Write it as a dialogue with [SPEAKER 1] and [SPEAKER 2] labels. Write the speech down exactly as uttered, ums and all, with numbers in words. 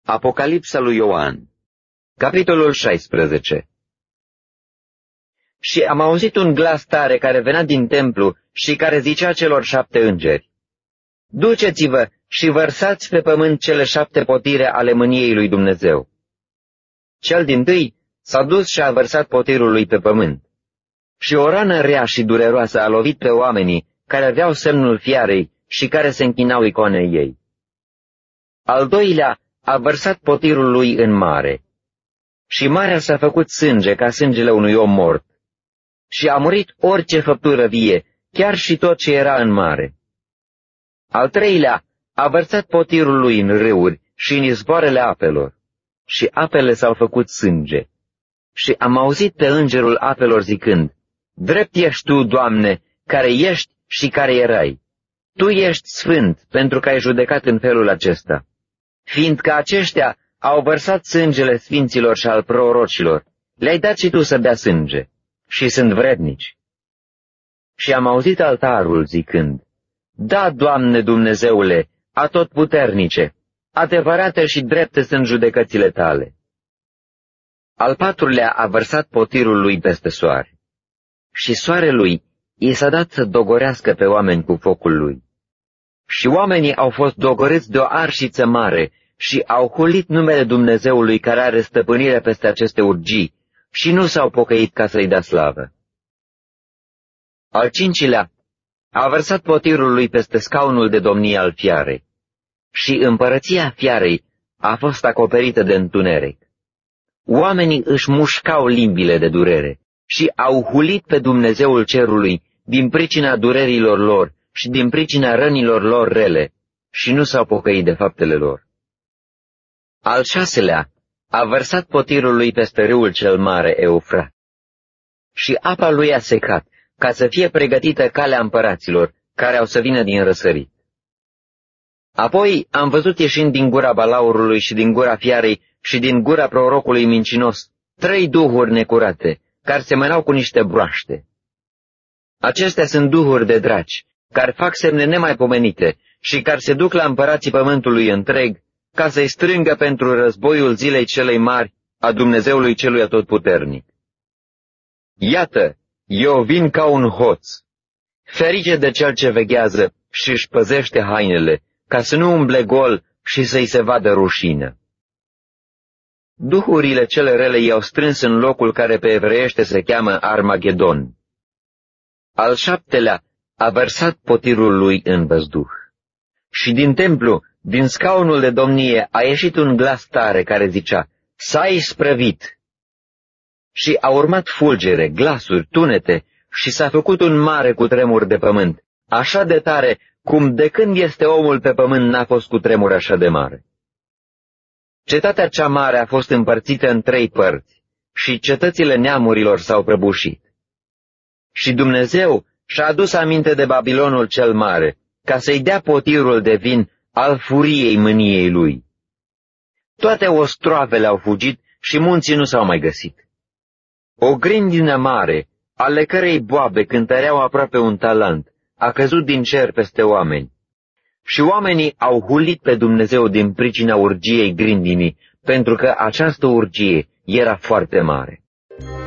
[SPEAKER 1] Apocalipsa lui Ioan, capitolul șaisprezece. Și am auzit un glas tare care venea din templu și care zicea celor șapte îngeri: Duceți-vă și vărsați pe pământ cele șapte potire ale mâniei lui Dumnezeu. Cel dintâi s-a dus și a vărsat potirul lui pe pământ. Și o rană rea și dureroasă a lovit pe oamenii care aveau semnul fiarei și care se închinau icoanei ei. Al doilea a vărsat potirul lui în mare. Și marea s-a făcut sânge ca sângele unui om mort. Și a murit orice făptură vie, chiar și tot ce era în mare. Al treilea a vărsat potirul lui în râuri și în izvoarele apelor. Și apele s-au făcut sânge. Și am auzit pe îngerul apelor zicând: Drept ești tu, Doamne, care ești și care erai. Tu ești sfânt, pentru că ai judecat în felul acesta. Fiindcă aceștia au vărsat sângele sfinților și al prorocilor, le-ai dat și tu să bea sânge, și sunt vrednici. Și am auzit altarul zicând: Da, Doamne Dumnezeule, atotputernice, adevărate și drepte sunt judecățile tale. Al patrulea a vărsat potirul lui peste soare. Și soarelui i s-a dat să dogorească pe oameni cu focul lui. Și oamenii au fost dogorâți de o arșiță mare și au hulit numele Dumnezeului care are stăpânire peste aceste urgii și nu s-au pocăit ca să-i dea slavă. Al cincilea a vărsat potirul lui peste scaunul de domnie al fiarei. Și împărăția fiarei a fost acoperită de întuneric. Oamenii își mușcau limbile de durere și au hulit pe Dumnezeul cerului din pricina durerilor lor și din pricina rănilor lor rele și nu s-au pocăit de faptele lor. Al șaselea a vărsat potirul lui peste râul cel mare Eufrat. Și apa lui a secat, ca să fie pregătită calea împăraților, care au să vină din răsărit. Apoi am văzut ieșind din gura balaurului și din gura fiarei și din gura prorocului mincinos trei duhuri necurate, care semănau cu niște broaște. Acestea sunt duhuri de draci, care fac semne nemaipomenite și care se duc la împărații pământului întreg, ca să-i strângă pentru războiul zilei celei mari a Dumnezeului celui atotputernic. Iată, eu vin ca un hoț. Ferice de cel ce veghează și își păzește hainele, ca să nu umble gol și să-i se vadă rușină. Duhurile cele rele i-au strâns în locul care pe evreiește se cheamă Armagedon. Al șaptelea a vărsat potirul lui în văzduh. Și din templu, din scaunul de domnie, a ieșit un glas tare care zicea: S-a isprăvit! Și a urmat fulgere, glasuri, tunete și s-a făcut un mare cutremur de pământ, așa de tare cum de când este omul pe pământ n-a fost cutremur așa de mare. Cetatea cea mare a fost împărțită în trei părți și cetățile neamurilor s-au prăbușit. Și Dumnezeu și-a adus aminte de Babilonul cel mare, ca să-i dea potirul de vin al furiei mâniei lui. Toate ostroavele au fugit și munții nu s-au mai găsit. O grindină mare, ale cărei boabe cântăreau aproape un talent, a căzut din cer peste oameni. Și oamenii au hulit pe Dumnezeu din pricina urgiei grindinii, pentru că această urgie era foarte mare.